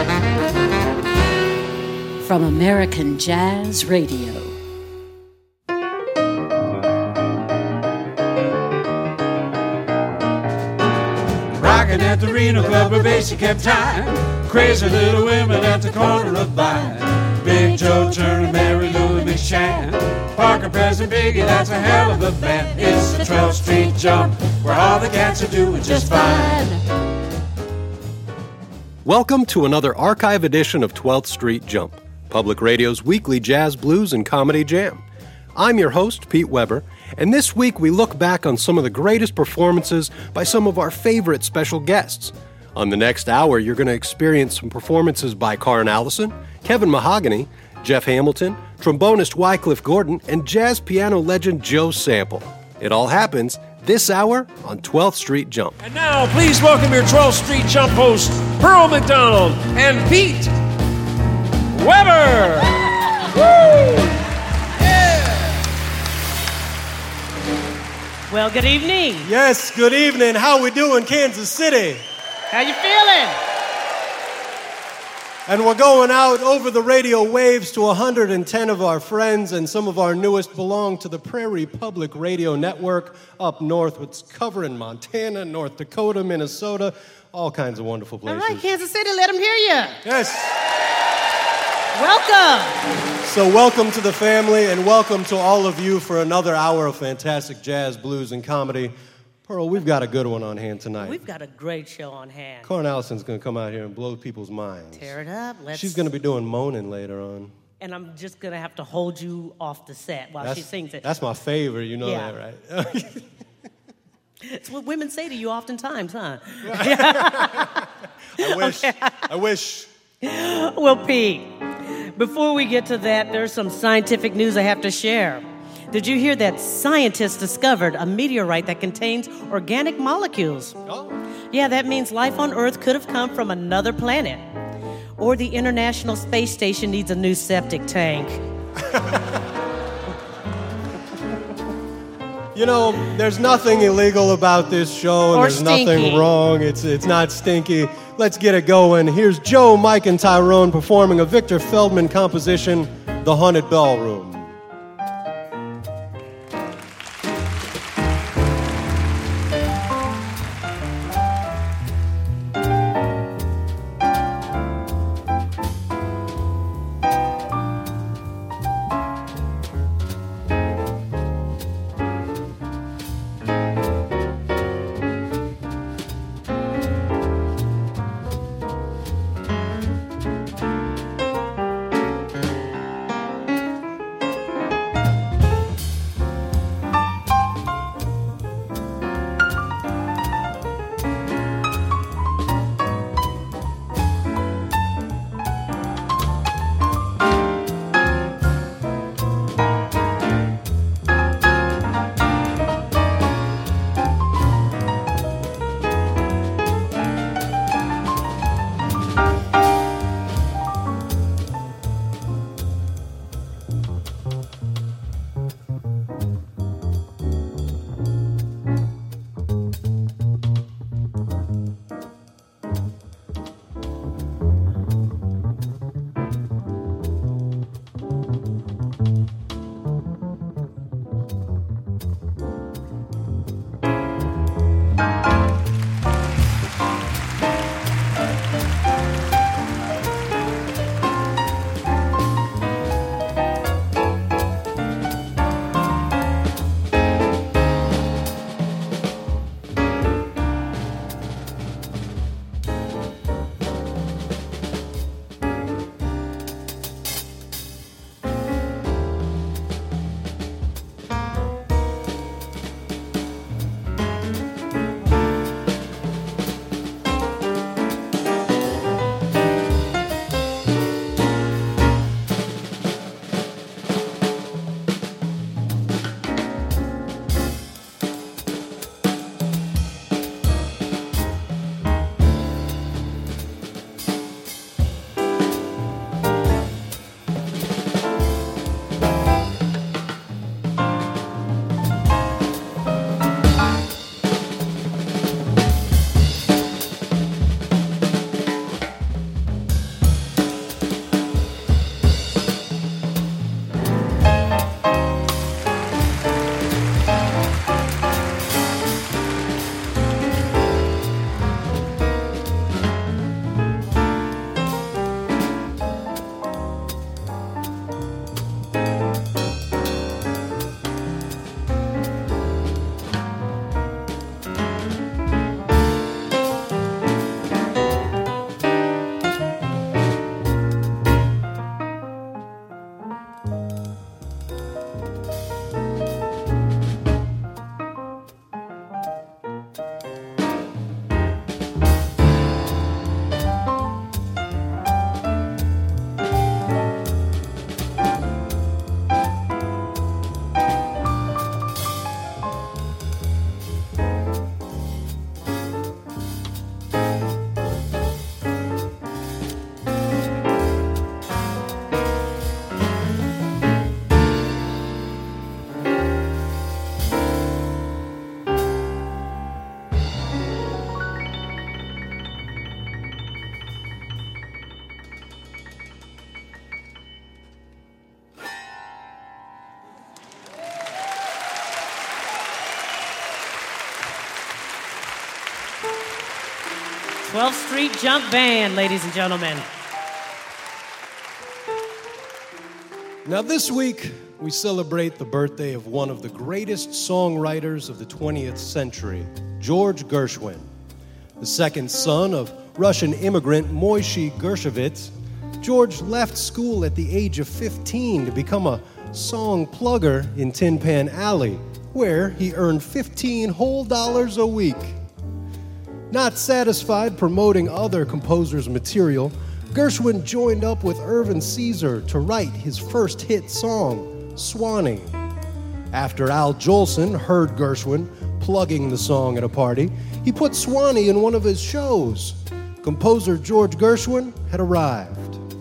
From American Jazz Radio. Rockin' at the Reno Club where Basie kept time. Crazy little women at the corner of Vine. Big Joe Turner, Mary Lou and Miss Shan. Parker, President Biggie, that's a hell of a band. It's the 12th Street Jump where all the cats are doing just fine. Welcome to another archive edition of 12th Street Jump, Public Radio's weekly jazz, blues, and comedy jam. I'm your host, Pete Weber, and this week we look back on some of the greatest performances by some of our favorite special guests. On the next hour, you're going to experience some performances by Carn Allison, Kevin Mahogany, Jeff Hamilton, trombonist Wycliffe Gordon, and jazz piano legend Joe Sample. It all happens this hour on 12th Street Jump. And now, please welcome your 12th Street Jump hosts, Pearl McDonald and Pete Weber. Woo! Well, good evening. Yes, good evening. How we doing, Kansas City? How you feeling? And we're going out over the radio waves to 110 of our friends, and some of our newest belong to the Prairie Public Radio Network up north, which is covering Montana, North Dakota, Minnesota, all kinds of wonderful places. All right, Kansas City, let them hear you. Yes. Welcome. So welcome to the family, and welcome to all of you for another hour of fantastic jazz, blues, and comedy. Pearl, we've got a good one on hand tonight. We've got a great show on hand. Carn Allison's going to come out here and blow people's minds. Tear it up. She's going to be doing moaning later on. And I'm just going to have to hold you off the set while she sings it. That's my favorite, you know that, right? It's what women say to you oftentimes, huh? I wish. Well, Pete, before we get to that, there's some scientific news I have to share. Did you hear that scientists discovered a meteorite that contains organic molecules? Oh. Yeah, that means life on Earth could have come from another planet. Or the International Space Station needs a new septic tank. You know, there's nothing illegal about this show, and Or there's stinky. nothing wrong. It's not stinky. Let's get it going. Here's Joe, Mike, and Tyrone performing a Victor Feldman composition, The Haunted Ballroom. 12th Street Jump Band, ladies and gentlemen. Now, this week, we celebrate the birthday of one of the greatest songwriters of the 20th century, George Gershwin. The second son of Russian immigrant Moishe Gershkovich, George left school at the age of 15 to become a song plugger in Tin Pan Alley, where he earned $15 whole a week. Not satisfied promoting other composers' material, Gershwin joined up with Irving Caesar to write his first hit song, Swanee. After Al Jolson heard Gershwin plugging the song at a party, he put Swanee in one of his shows. Composer George Gershwin had arrived.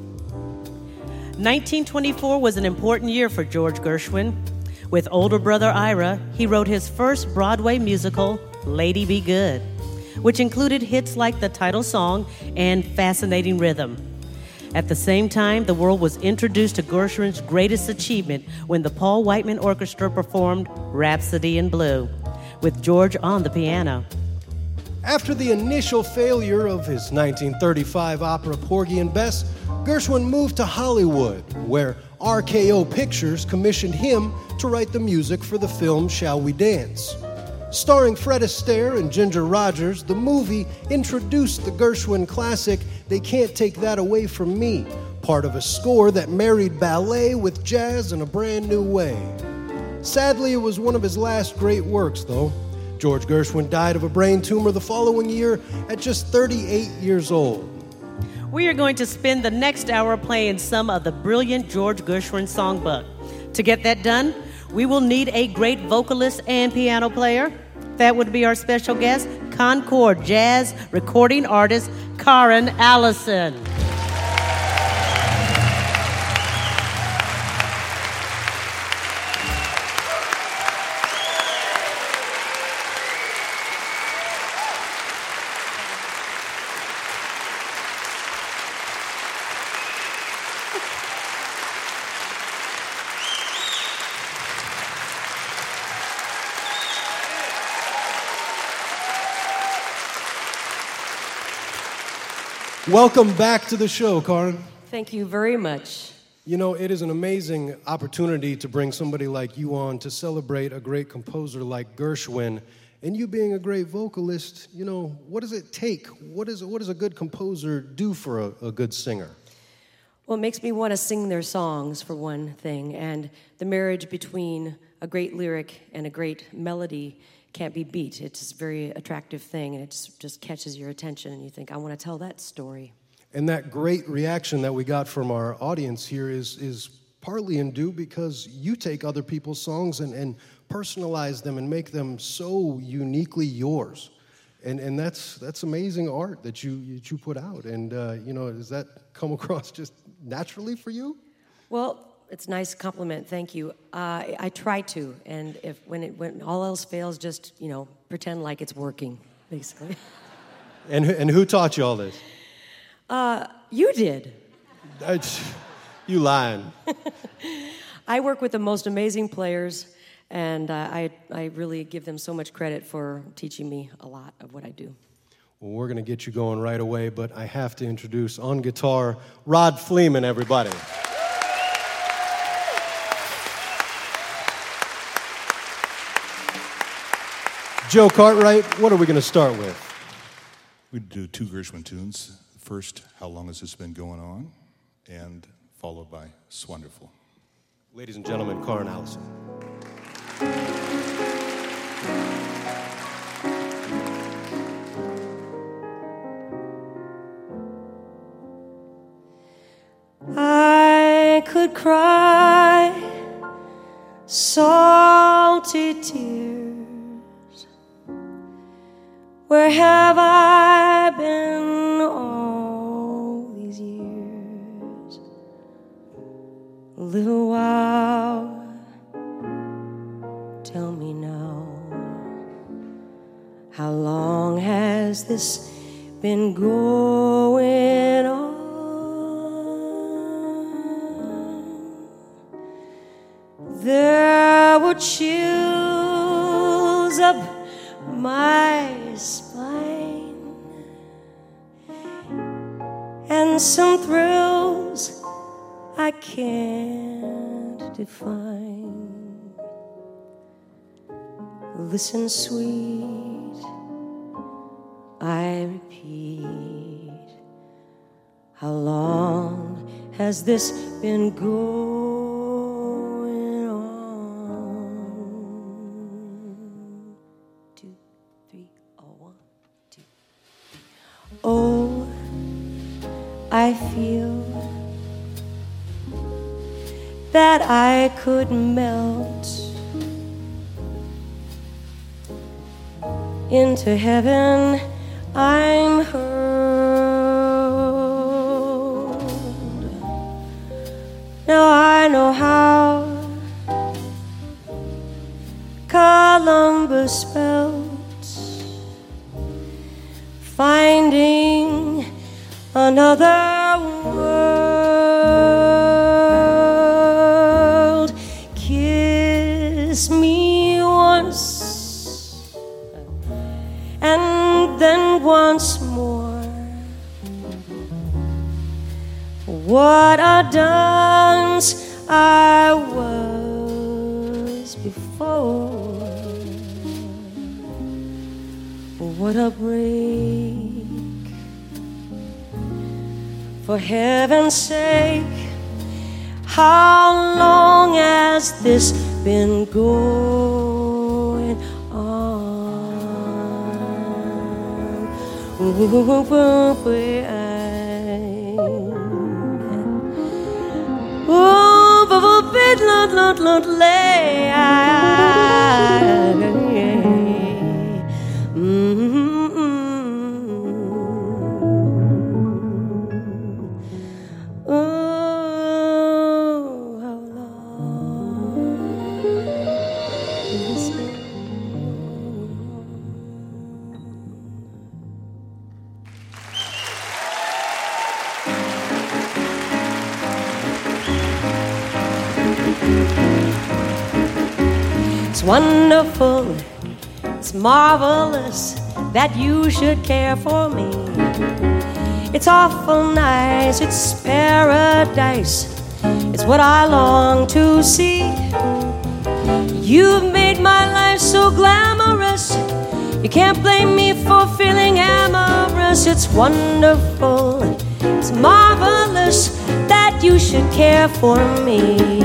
1924 was an important year for George Gershwin. With older brother Ira, he wrote his first Broadway musical, Lady Be Good, which included hits like the title song and Fascinating Rhythm. At the same time, the world was introduced to Gershwin's greatest achievement when the Paul Whiteman Orchestra performed Rhapsody in Blue, with George on the piano. After the initial failure of his 1935 opera Porgy and Bess, Gershwin moved to Hollywood, where RKO Pictures commissioned him to write the music for the film Shall We Dance? Starring Fred Astaire and Ginger Rogers, the movie introduced the Gershwin classic They Can't Take That Away From Me, part of a score that married ballet with jazz in a brand new way. Sadly, it was one of his last great works, though. George Gershwin died of a brain tumor the following year at just 38 years old. We are going to spend the next hour playing some of the brilliant George Gershwin songbook. To get that done, we will need a great vocalist and piano player. That would be our special guest, Concord jazz recording artist Karen Allison. Welcome back to the show, Karen. Thank you very much. You know, it is an amazing opportunity to bring somebody like you on to celebrate a great composer like Gershwin. And you being a great vocalist, you know, what does it take? What does a good composer do for a good singer? Well, it makes me want to sing their songs, for one thing. And the marriage between a great lyric and a great melody can't be beat. It's a very attractive thing, and it just catches your attention, and you think, I want to tell that story. And that great reaction that we got from our audience here is partly in due because you take other people's songs and personalize them and make them so uniquely yours. And that's amazing art that you put out. And, you know, does that come across just naturally for you? Well, it's a nice compliment, thank you. I try to, and when all else fails, just, you know, pretend like it's working, basically. And who taught you all this? You did. You lying. I work with the most amazing players, and I really give them so much credit for teaching me a lot of what I do. Well, we're going to get you going right away, but I have to introduce on guitar, Rod Fleeman, everybody. Joe Cartwright, what are we going to start with? We're going to do two Gershwin tunes. First, How Long Has This Been Going On? And followed by Swonderful. Ladies and gentlemen, Karen Allison. I could cry salty tears. Where have I been all these years? A little while, tell me now, how long has this been going on? There were chills up my spine some thrills I can't define. Listen, sweet, I repeat, how long has this been going on? 2, 3, oh, 1, 2, 3. Oh, I feel that I could melt into heaven. I'm hurled. Now I know how Columbus felt, finding another world. Kiss me once and then once more. What a dunce I was before. What a break. For heaven's sake, how long has this been going on? It's wonderful, it's marvelous that you should care for me. It's awful nice, it's paradise, it's what I long to see. You've made my life so glamorous, you can't blame me for feeling amorous. It's wonderful, it's marvelous that you should care for me.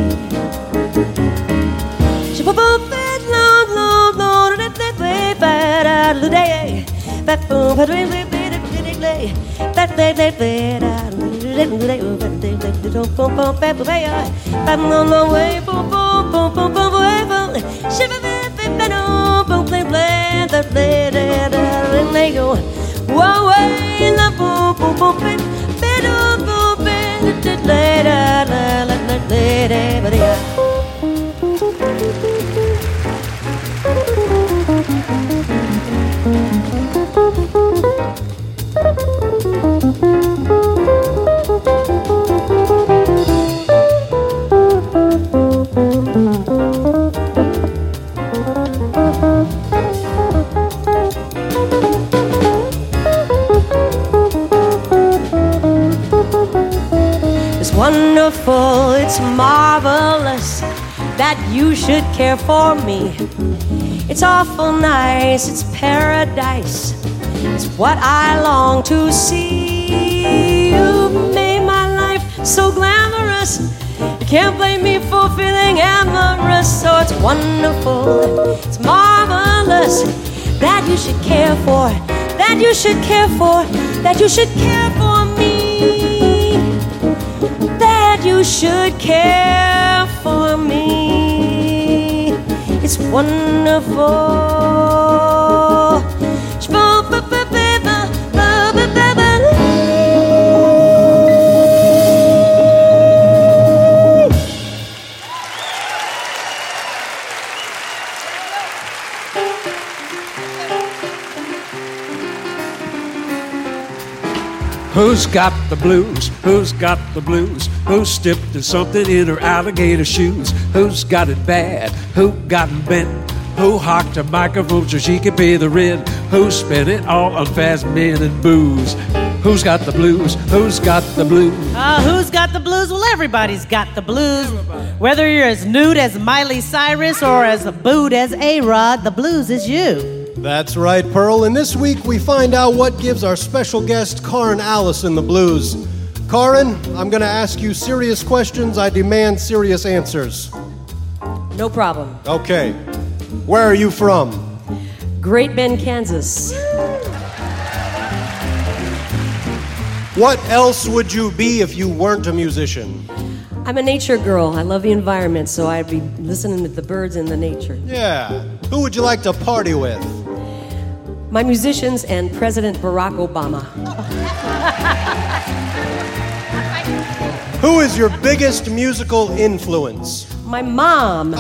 Wonderful, it's marvelous that you should care for me. It's awful nice, it's paradise, it's what I long to see. You made my life so glamorous, you can't blame me for feeling amorous. So it's wonderful, it's marvelous that you should care for, that you should care for, that you should care for me. That you should care for me. It's wonderful. Who's got the blues? Who's got the blues? Who stepped in something in her alligator shoes? Who's got it bad? Who got it bent? Who hocked a microphone so she could pay the rent? Who spent it all on fast men and booze? Who's got the blues? Who's got the blues? Who's got the blues? Well, everybody's got the blues. Whether you're as nude as Miley Cyrus or as booed as A-Rod, the blues is you. That's right, Pearl. And this week we find out what gives our special guest, Karen Allison, the blues. Karen, I'm going to ask you serious questions. I demand serious answers. No problem. Okay. Where are you from? Great Bend, Kansas. What else would you be if you weren't a musician? I'm a nature girl. I love the environment, so I'd be listening to the birds and the nature. Yeah. Who would you like to party with? My musicians and President Barack Obama. Who is your biggest musical influence? My mom.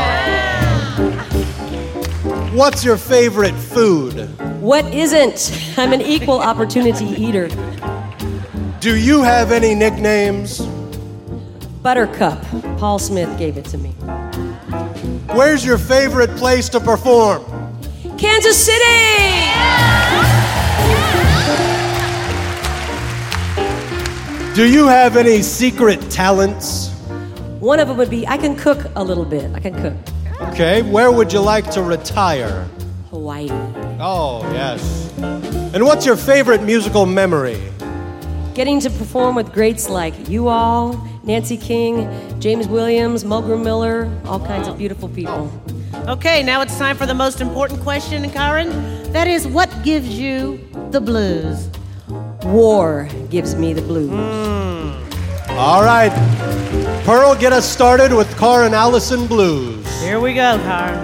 What's your favorite food? What isn't? I'm an equal opportunity eater. Do you have any nicknames? Buttercup. Paul Smith gave it to me. Where's your favorite place to perform? Kansas City! Do you have any secret talents? One of them would be I can cook a little bit. I can cook. Okay, where would you like to retire? Hawaii. Oh, yes. And what's your favorite musical memory? Getting to perform with greats like you all, Nancy King, James Williams, Mulgrew Miller, all kinds of beautiful people. Okay, now it's time for the most important question, Karen. That is, what gives you the blues? War gives me the blues. All right. Pearl, get us started with Karen Allison Blues. Here we go, Karen.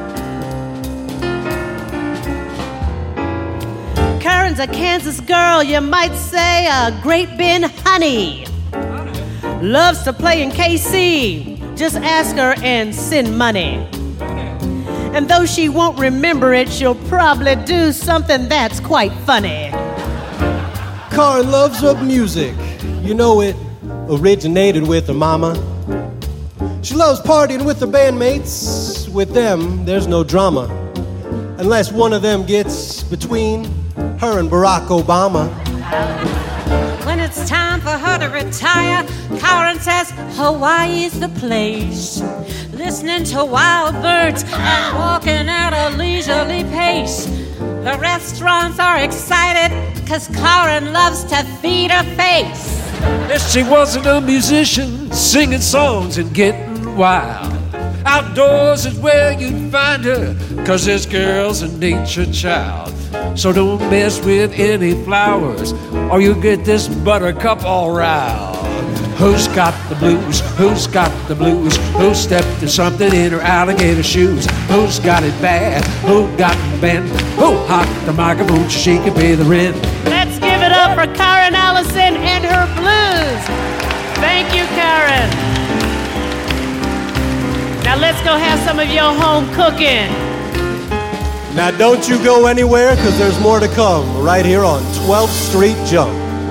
Karen's a Kansas girl, you might say a Great Bend honey. Loves to play in KC. Just ask her and send money. And though she won't remember it, she'll probably do something that's quite funny. Karen loves her music. You know it originated with her mama. She loves partying with her bandmates. With them, there's no drama. Unless one of them gets between her and Barack Obama. When it's time for her to retire, Karen says Hawaii's the place. Listening to wild birds and walking at a leisurely pace. The restaurants are excited, 'cause Karen loves to feed her face. If she wasn't a musician, singing songs and getting wild, outdoors is where you'd find her, 'cause this girl's a nature child. So don't mess with any flowers, or you'll get this buttercup all riled. Who's got the blues? Who's got the blues? Who stepped to something in her alligator shoes? Who's got it bad? Who got it bent? Who hocked the microphone so she could pay the rent? Let's give it up for Karen Allison and her blues. Thank you, Karen. Now let's go have some of your home cooking. Now don't you go anywhere, because there's more to come right here on 12th Street Jump.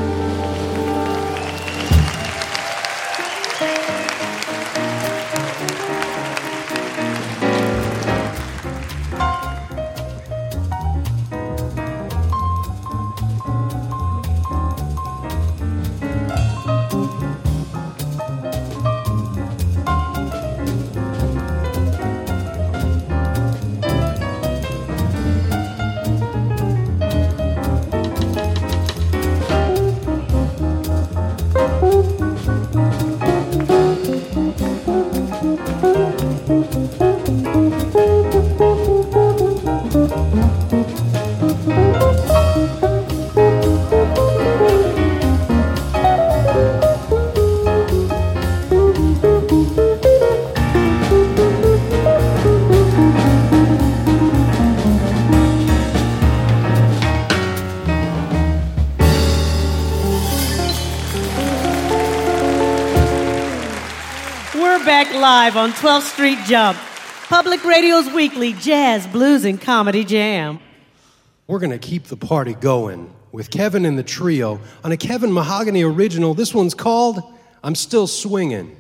Back live on 12th Street Jump, Public Radio's weekly jazz, blues, and comedy jam. We're going to keep the party going with Kevin and the Trio on a Kevin Mahogany original. This one's called I'm Still Swingin'.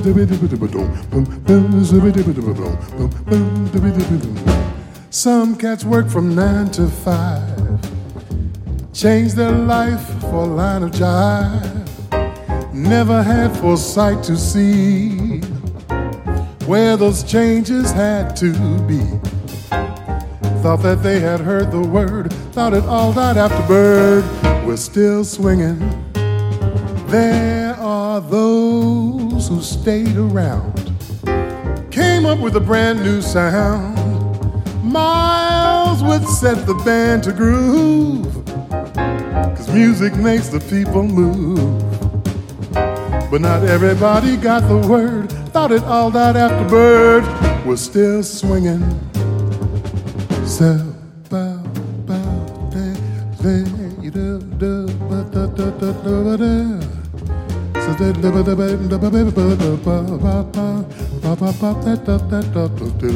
Some cats work from 9 to 5, change their life for a line of jive. Never had foresight to see where those changes had to be. Thought that they had heard the word, thought it all died after bird. We're still swinging. There are those who stayed around, came up with a brand new sound. Miles would set the band to groove, 'cause music makes the people move. But not everybody got the word, thought it all died after bird. We're still swinging. So, bow, bow, day, do, do, ba, da, da, da, da, da. So, da, da, da, da, da, da, ba, ba, ba, ba, ba, ba, ba, ba, da, da, da, da, da, da.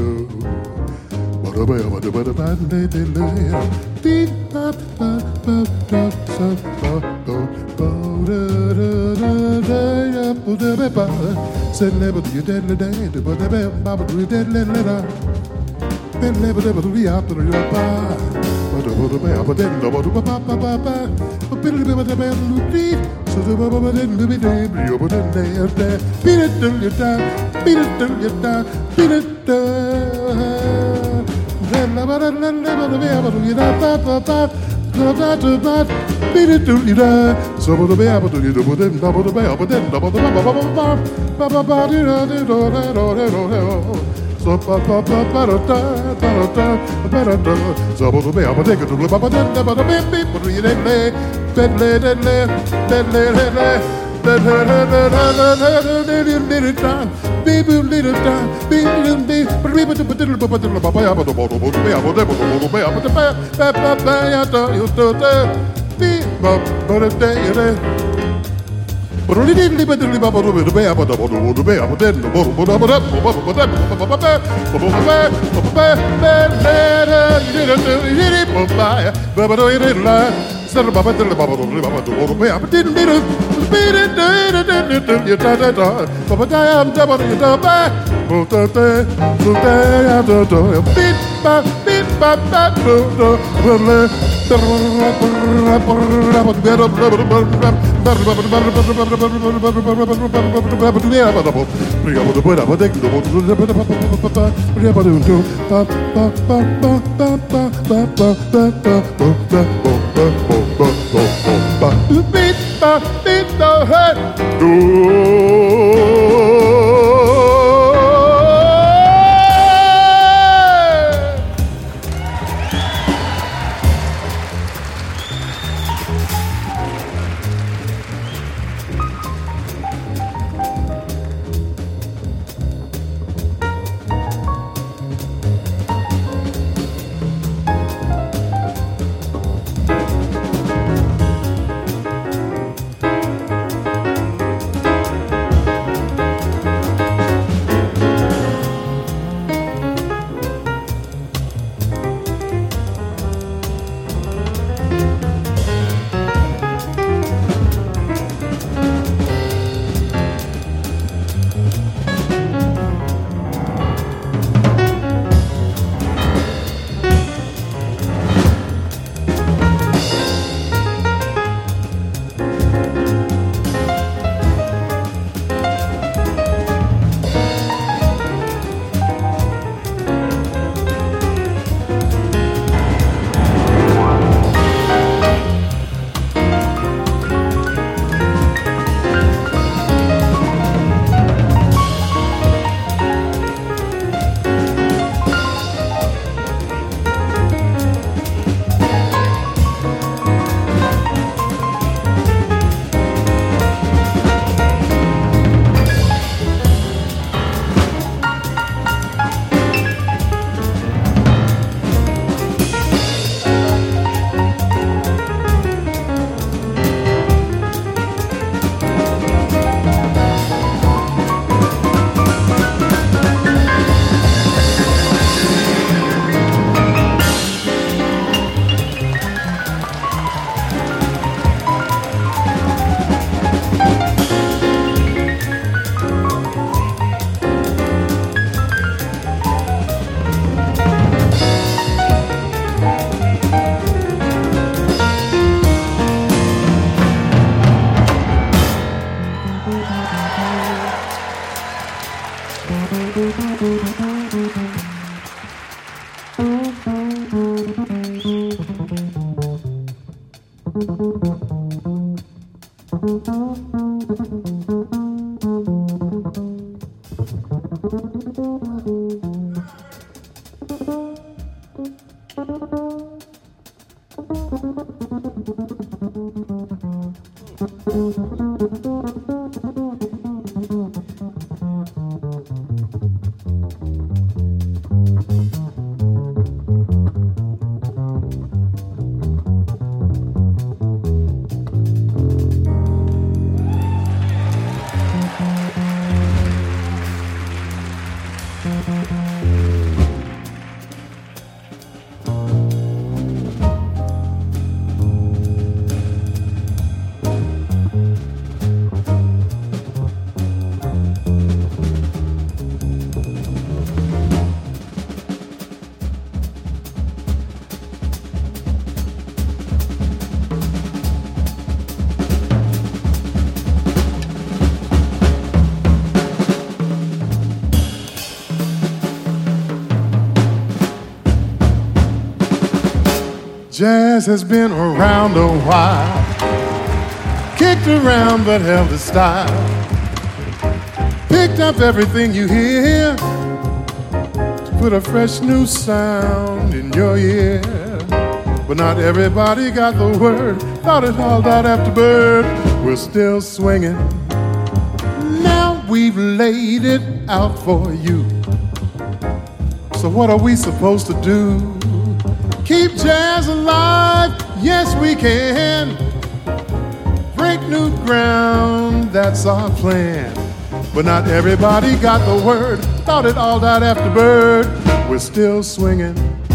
Jazz has been around a while, kicked around but held its style, picked up everything you hear to put a fresh new sound in your ear. But not everybody got the word, thought it all died after bird. We're still swinging, now we've laid it out for you. So what are we supposed to do? Keep jazz alive, yes we can. Break new ground, that's our plan. But not everybody got the word, thought it all died after bird. We're still swinging.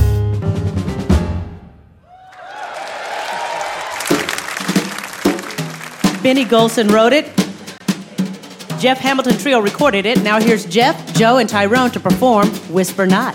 Benny Golson wrote it. Jeff Hamilton Trio recorded it. Now here's Jeff, Joe, and Tyrone to perform Whisper Not.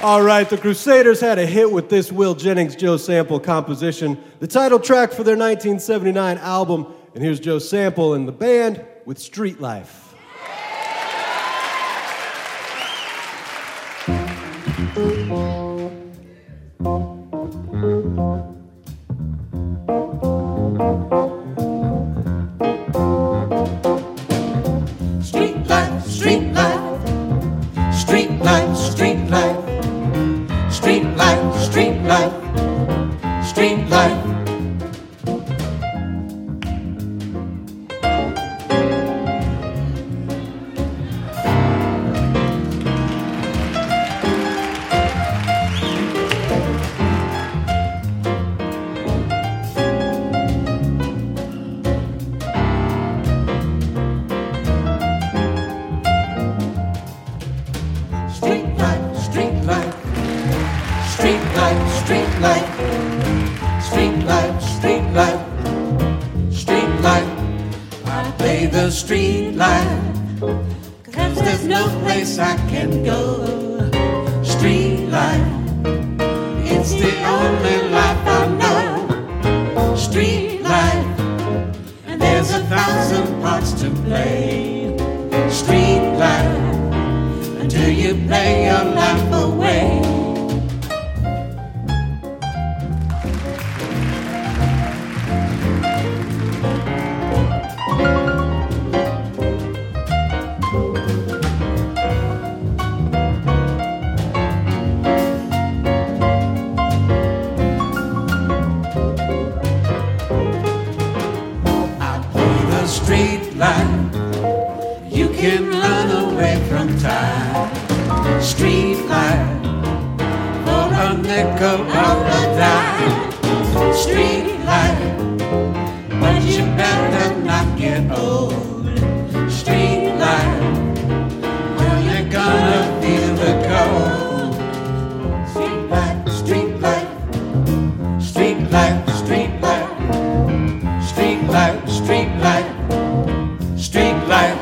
All right, the Crusaders had a hit with this Will Jennings Joe Sample composition, the title track for their 1979 album. And here's Joe Sample and the band with Street Life. Street life, street life, street life, street life, street life, street life, street life. Street life, 'cause there's no place I can go. Street life, it's the only life I know. Street life, and there's 1,000 parts to play. Street life, until you play your life away. You can run away from time. Street life, for a nickel or a dime. Street life, but you better not get old. Street life, well, you're gonna feel the cold. Street life, street life, street life, street life, street life, street life. Street life.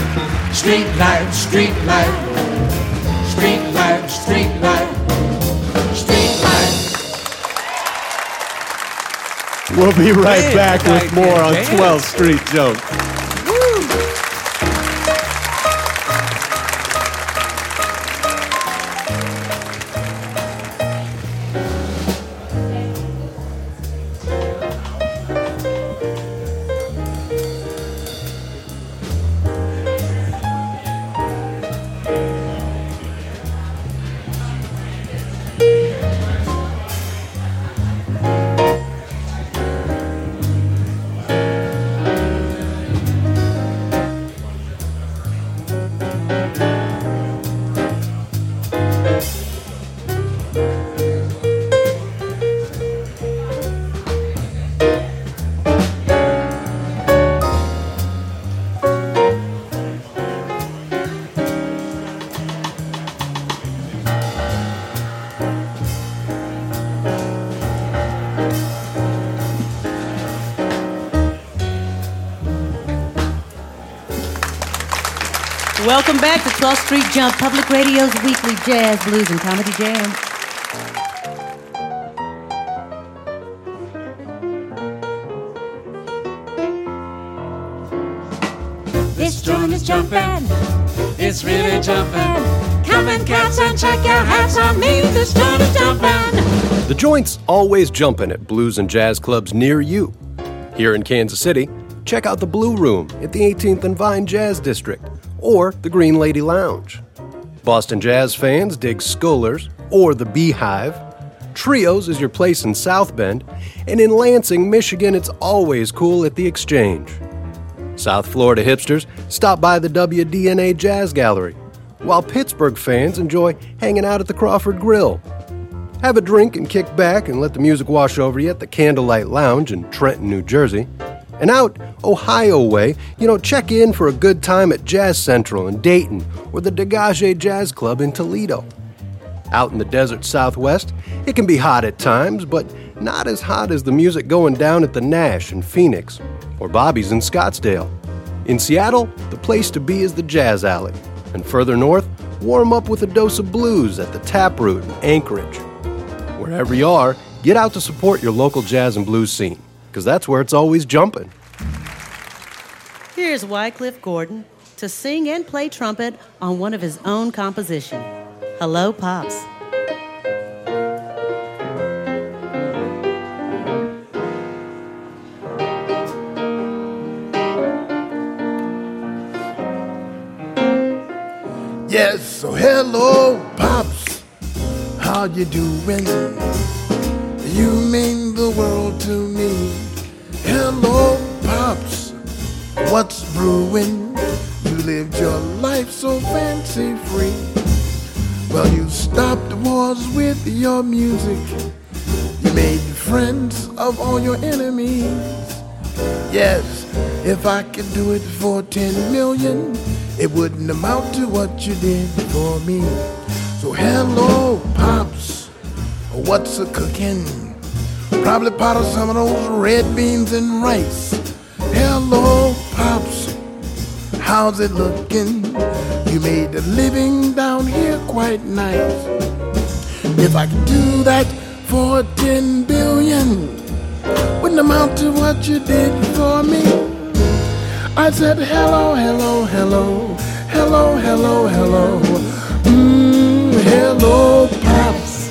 Street light, street light, street light, street light, street light. We'll be right back with more on 12th Street Jump. Welcome back to 12th Street Jump, Public Radio's weekly jazz, blues, and comedy jam. This joint is jumping, it's really jumping. Come and cats and check your hats on me, this joint is jumping. The joint's always jumping at blues and jazz clubs near you. Here in Kansas City, check out the Blue Room at the 18th and Vine Jazz District, or the Green Lady Lounge. Boston jazz fans dig Skolars or the Beehive. Trios is your place in South Bend, and in Lansing, Michigan, it's always cool at the Exchange. South Florida hipsters stop by the WDNA Jazz Gallery, while Pittsburgh fans enjoy hanging out at the Crawford Grill. Have a drink and kick back and let the music wash over you at the Candlelight Lounge in Trenton, New Jersey. And out Ohio way, check in for a good time at Jazz Central in Dayton or the Degage Jazz Club in Toledo. Out in the desert Southwest, it can be hot at times, but not as hot as the music going down at the Nash in Phoenix or Bobby's in Scottsdale. In Seattle, the place to be is the Jazz Alley. And further north, warm up with a dose of blues at the Taproot in Anchorage. Wherever you are, get out to support your local jazz and blues scene, because that's where it's always jumping. Here's Wycliffe Gordon to sing and play trumpet on one of his own composition, Hello, Pops. Yes, so hello, Pops, how you doing? You mean the world to me. Hello, Pops, what's brewing? You lived your life so fancy-free. Well, you stopped wars with your music. You made friends of all your enemies. Yes, if I could do it for 10 million, it wouldn't amount to what you did for me. So hello, Pops, what's a cooking? Probably pot of some of those red beans and rice. Hello, Pops, how's it looking? You made a living down here quite nice. If I could do that for 10 billion, wouldn't amount to what you did for me. I said hello, hello, hello, hello, hello, hello, hello, Pops.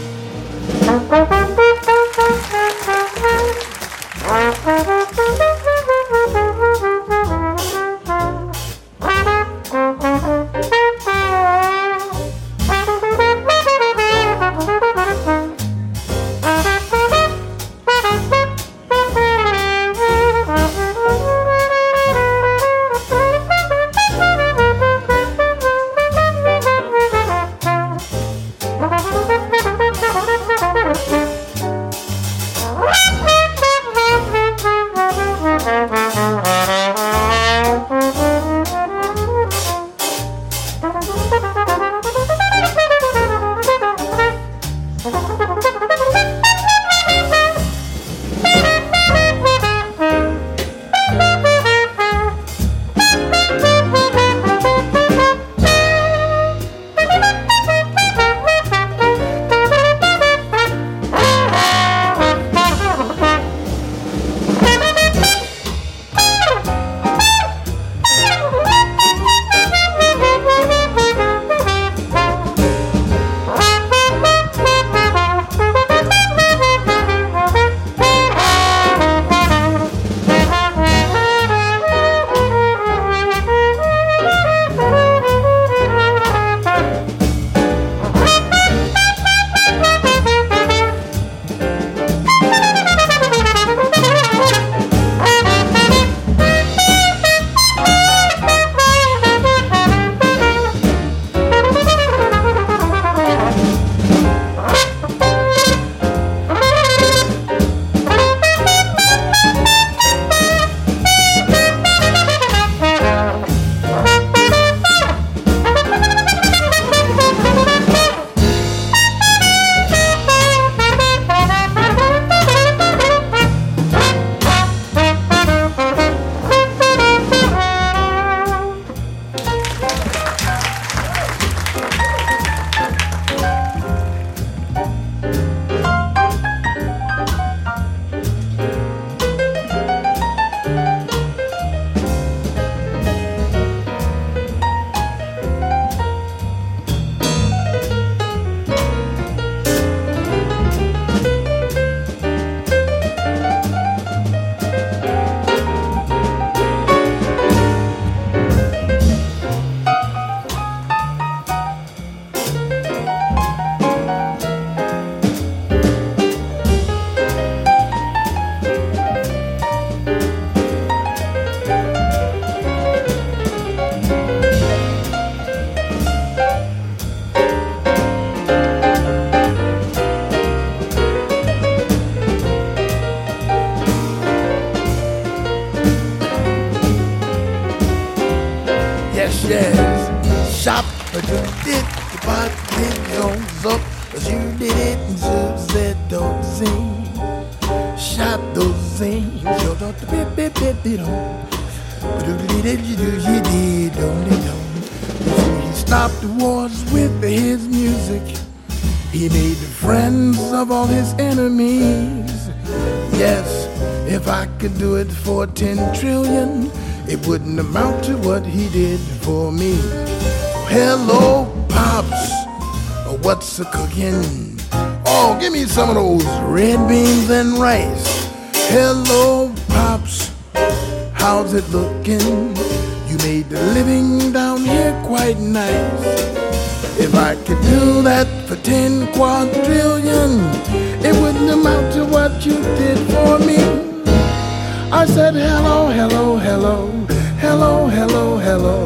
jazz. Shop, but you did the pot, did goes up, but you did it, and so said, don't sing. Shop those things, you don't bit, bit, bit, bit, but you did, you did, don't. He stopped the wars with his music. He made friends of all his enemies. Yes, if I could do it for 10 trillion, it wouldn't amount to what he did for me. Hello, Pops, what's a cooking? Oh, give me some of those red beans and rice. Hello, Pops, how's it looking? You made the living down here quite nice. If I could do that for 10 quadrillion, it wouldn't amount to what you did for me. I said hello, hello, hello, hello, hello, hello.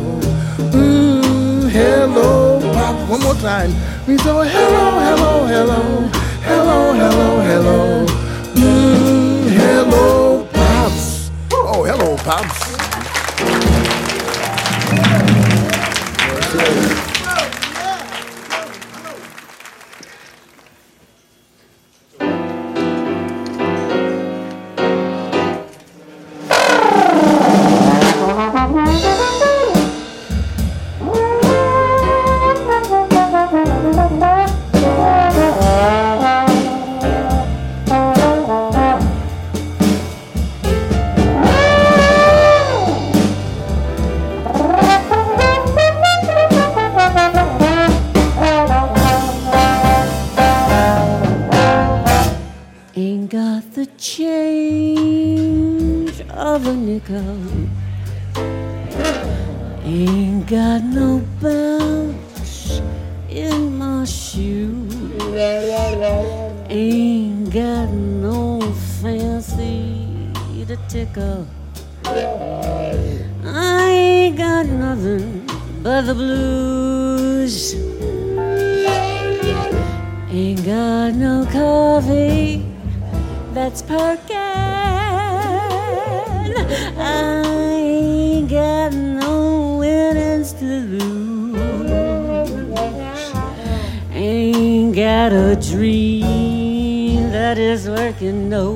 Hello, Pops. One more time. We say hello, hello, hello, hello, hello, hello. Hello, Pops. Oh, hello, Pops. Ain't got no bounce in my shoe. Ain't got no fancy to tickle. I ain't got nothing but the blues. Ain't got no coffee that's perking. I ain't got no winnings to lose. Ain't got a dream that is working, no.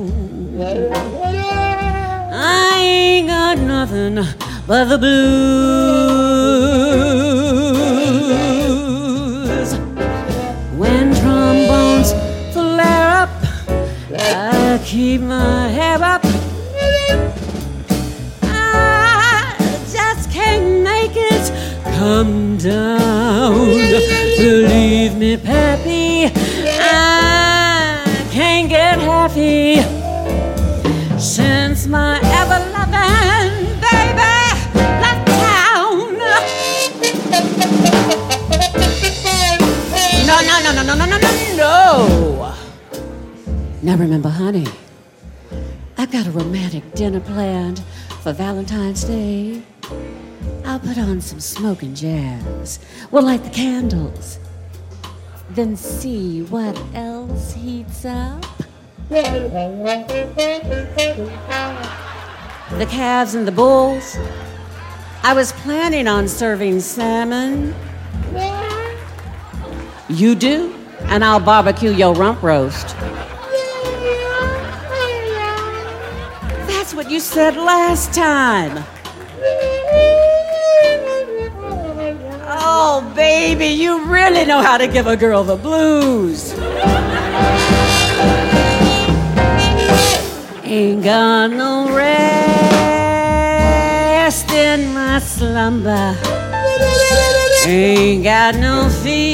I ain't got nothing but the blues. When trombones flare up, I keep my hair up. Come down to leave me, Pappy. I can't get happy since my ever-loving baby left town. No. Now remember, honey, I've got a romantic dinner planned for Valentine's Day. I'll put on some smoking jazz. We'll light the candles. Then see what else heats up. The calves and the bulls. I was planning on serving salmon. You do, and I'll barbecue your rump roast. That's what you said last time. Oh, baby, you really know how to give a girl the blues. Ain't got no rest in my slumber. Ain't got no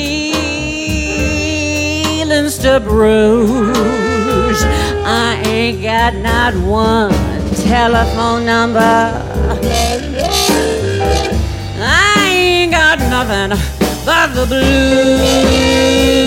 feelings to bruise. I ain't got not one telephone number. I ain't got nothing but the blues.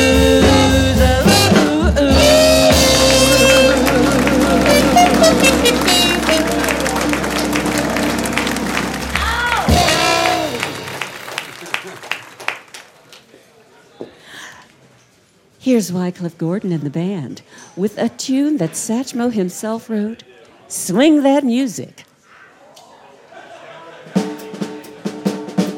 Here's Wycliffe Gordon and the band with a tune that Satchmo himself wrote, Swing That Music.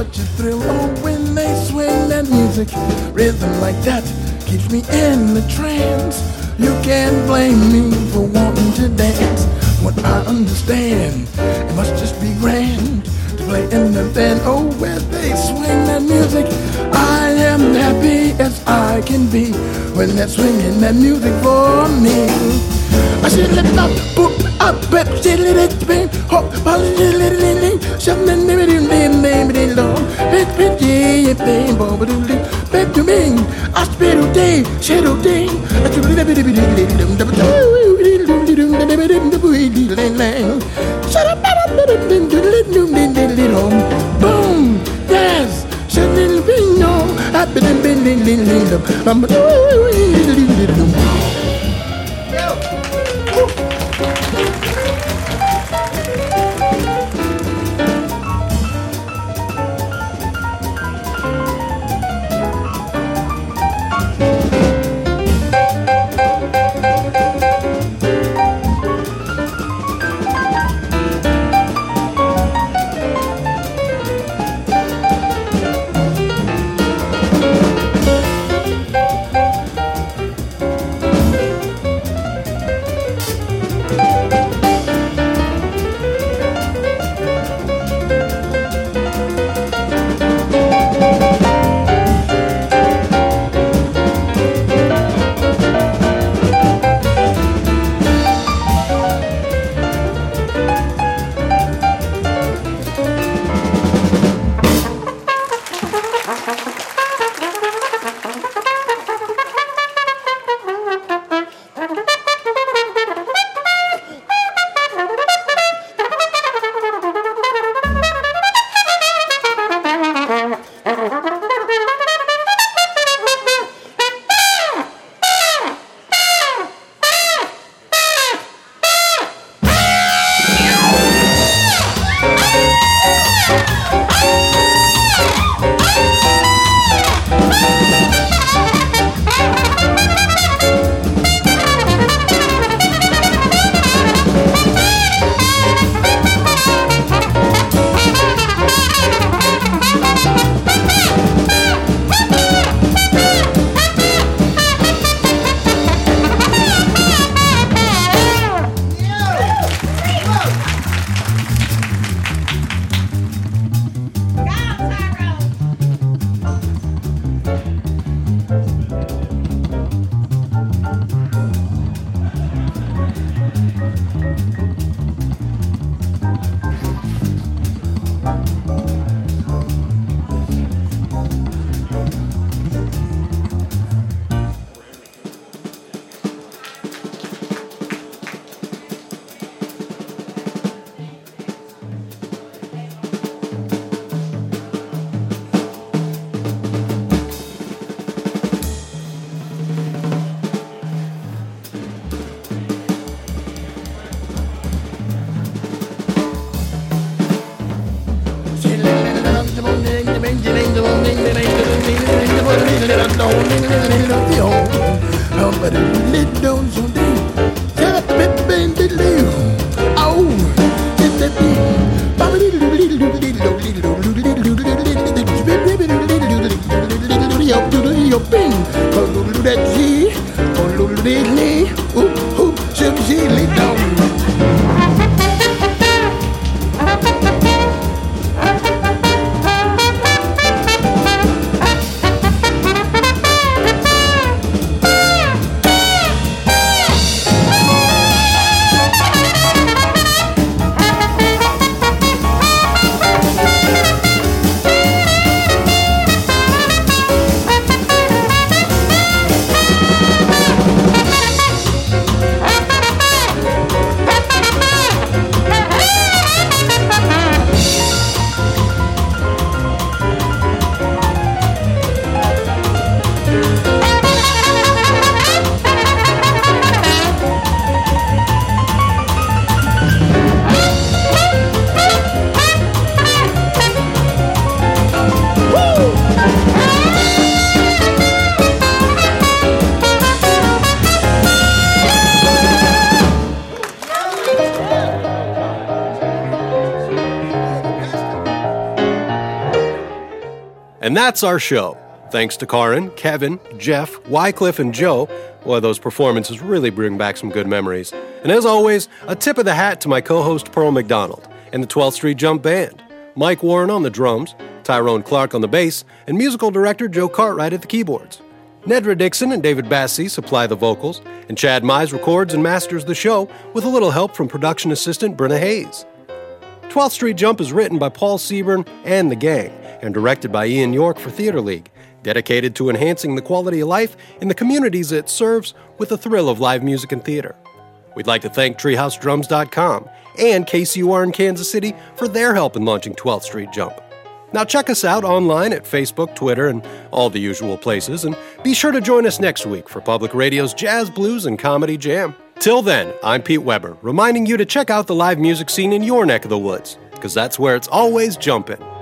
such a thrill. Oh, when they swing that music, rhythm like that keeps me in the trance. You can't blame me for wanting to dance. What I understand, it must just be grand to play in the band. Oh, where they swing that music, I am happy as I can be when they're swinging that music for me. I said, let it up, boop, up, pep, said, let it bang, hop, let it something, let it name, long, pet, yeah, bang, bob, pet to me, I spit all day, shadow day, I do a little bit, boom, yes, something, no, I've been, And that's our show. Thanks to Karin, Kevin, Jeff, Wycliffe, and Joe. Boy, those performances really bring back some good memories. And as always, a tip of the hat to my co-host Pearl McDonald and the 12th Street Jump Band. Mike Warren on the drums, Tyrone Clark on the bass, and musical director Joe Cartwright at the keyboards. Nedra Dixon and David Bassey supply the vocals, and Chad Mize records and masters the show with a little help from production assistant Brenna Hayes. 12th Street Jump is written by Paul Seaburn and the gang, and directed by Ian York for Theater League, dedicated to enhancing the quality of life in the communities it serves with the thrill of live music and theater. We'd like to thank TreehouseDrums.com and KCUR in Kansas City for their help in launching 12th Street Jump. Now check us out online at Facebook, Twitter, and all the usual places, and be sure to join us next week for Public Radio's Jazz, Blues, and Comedy Jam. Till then, I'm Pete Weber, reminding you to check out the live music scene in your neck of the woods, because that's where it's always jumping.